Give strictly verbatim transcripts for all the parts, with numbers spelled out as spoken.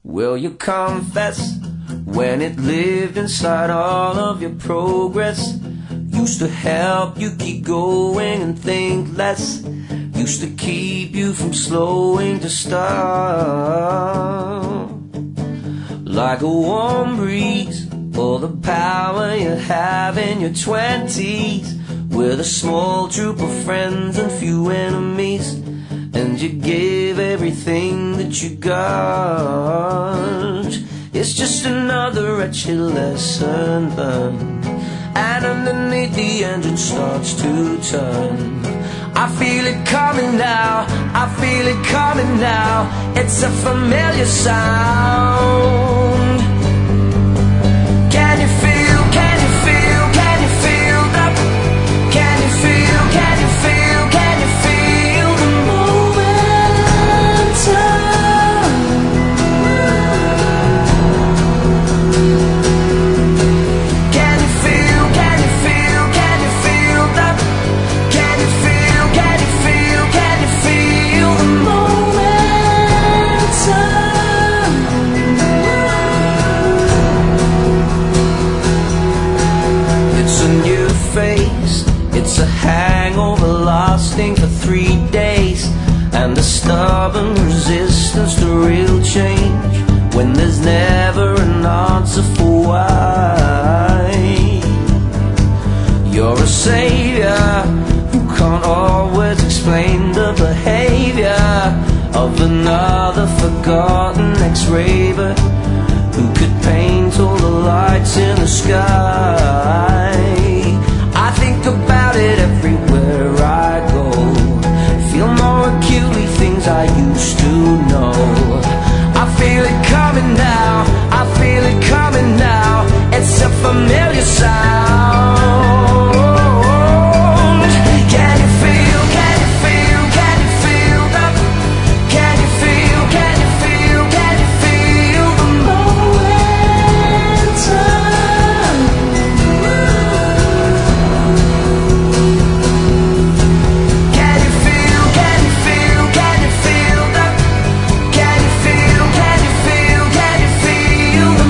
Will you confess when it lived inside all of your progress? Used to help you keep going and think less. Used to keep you from slowing to stop. Like a warm breeze, all the power you have in your twenties, with a small troop of friends and few enemies, and you give everything that you got. It's just another wretched lesson learned, and underneath the engine starts to turn. I feel it coming now, I feel it coming now. It's a familiar sound. Can you feel, can you feel, can you feel that? Can you feel, can you feel, can you feel the momentum? Can you feel, can you feel, can you feel that? Can you feel, can you feel, can you feel the momentum? It's a new phase, it's a hangover lasting for three days, and a stubborn resistance to real change, when there's never an answer for why. You're a savior who can't always explain the behavior of another forgotten ex-raver, who could paint all the lights in the sky. I think about it everywhere I go, feel more acutely things I used to know. I feel it coming now, I feel it coming now. It's a familiar sound. Can you feel, can you feel, can you feel that? Can you feel, can you feel, can you feel the momentum? Can you feel, can you feel, can you feel that? Can you feel, can you feel, can you feel the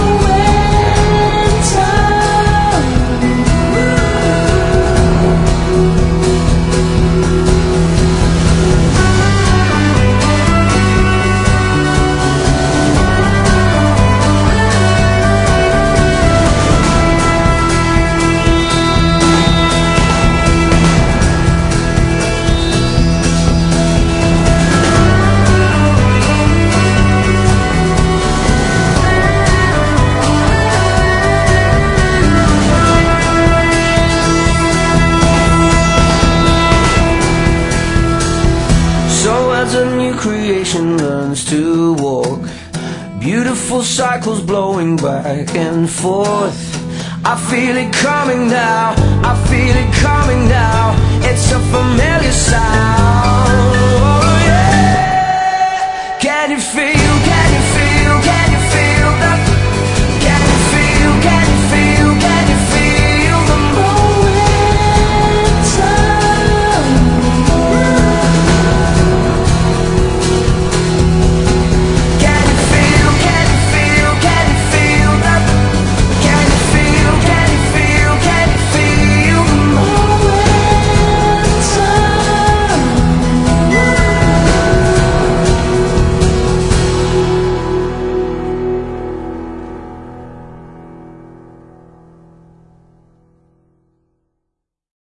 as a new creation learns to walk, beautiful cycles blowing back and forth. I feel it coming now, I feel it coming now. It's a familiar sound. Oh, yeah. Can you feel